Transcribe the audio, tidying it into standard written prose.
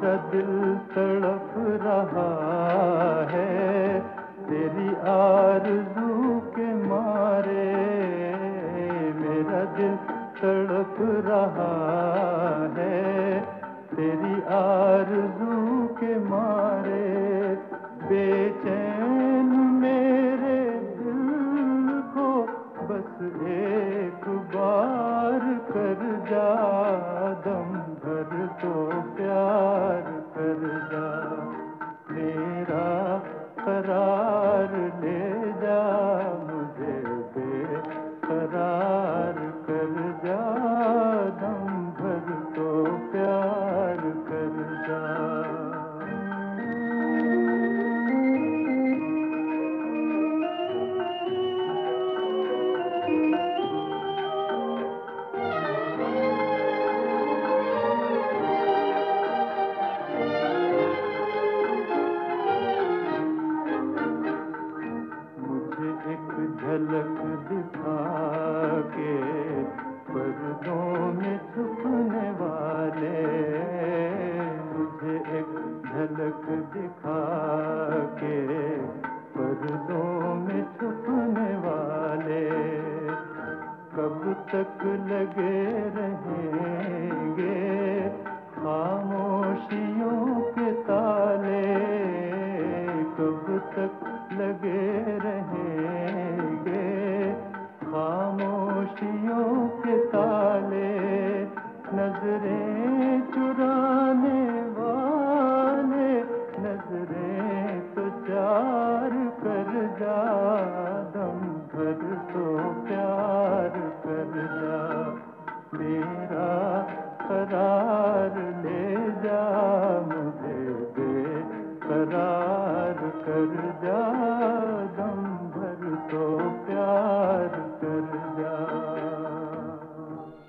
मेरा दिल तड़प रहा है तेरी आरज़ू के मारे। मेरा दिल तड़प रहा है तेरी आरज़ू के मारे। बेचैन मेरे दिल को बस एक बार कर जा, दम भर तो प्यार कर जा। मेरा करार ले जा, मुझे बेकरार कर जा, दम भर तो प्यार कर जा। एक झलक दिखा के पर्दों में छुपने वाले, मुझे एक झलक दिखा के पर्दों में छुपने वाले। कब तक लगे रहेंगे खामोशियों के ताले, कब तक लगे रहेंगे खामोशियों के ताले। नजरें चुराने वाले नजरें तो चार कर जा, दम भर तो प्यार कर जा। मेरा करार ले जा, मुझे बेकरार कर जा।